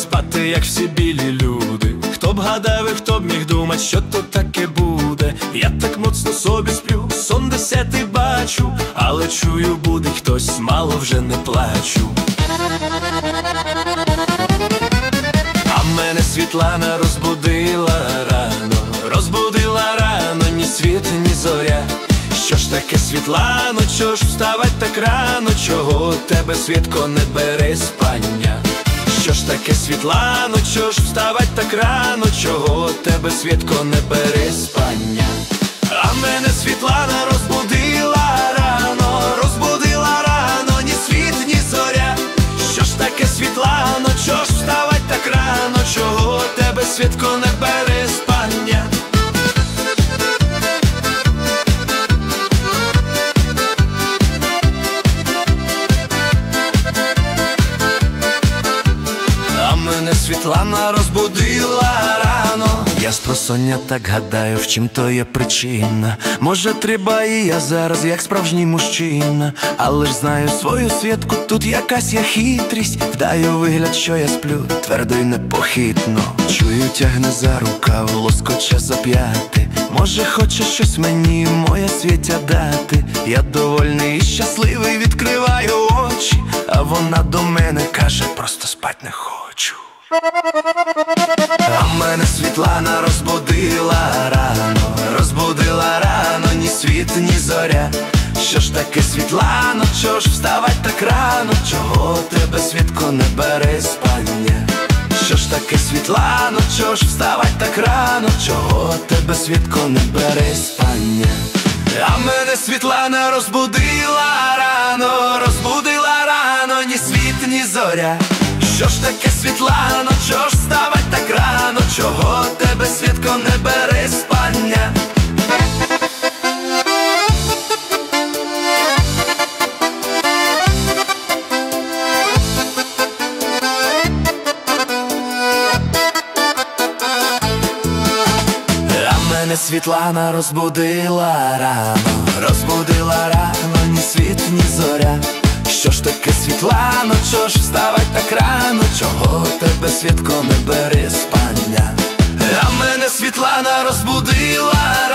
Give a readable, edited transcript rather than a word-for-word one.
спати, як всі білі люди. Хто б гадав і хто б міг думать, що то таке буде. Я так моцно собі сплю, сон 10 бачу, але чую, буде хтось, мало вже не плачу. А мене Світлана розбудила рано, ні світ, ні зоря. Що ж таке, Світлано, чого ж вставать так рано? Чого тебе, Світко, не бере спання? Що ж таке, Світлано, чого ж вставать так рано? Чого тебе, Світко, не бере спання? А мене Світлана розбудила рано, ні світ, ні зоря. Що ж таке, Світлано, чого ж вставать так рано? Чого тебе, Світко, не бере спання? Мене Світлана розбудила рано. Я спросоння так гадаю, в чим то є причина. Може, треба і я зараз, як справжній мужчина. Але ж знаю свою Світку, тут якась є хитрість. Вдаю вигляд, що я сплю, твердо й непохитно. Чую, тягне за рукав, лоскоче за п'яти. Може, хоче щось мені, моя Світя, дати. Я довольний і щасливий, відкриваю очі, а вона до мене каже, просто спать не хочу. А мене Світлана розбудила рано, ні світ, ні зоря. Що ж таке, Світлано, чого ж вставать так рано? Чого тебе, Світко, не бере спання? Що ж таке, Світлано, чого ж вставать так рано? Чого тебе, Світко, не бере спання? А мене Світлана розбудила рано, ні світ, ні зоря. Що ж таке, Світлано, чого ж вставать так рано? Чого тебе, Світко, не бере спання? А мене Світлана розбудила рано, ні світ, ні зоря. Що ж таке, Світлано, чого ж вставать так рано? Чого тебе, Світко, не бере спання? А мене Світлана розбудила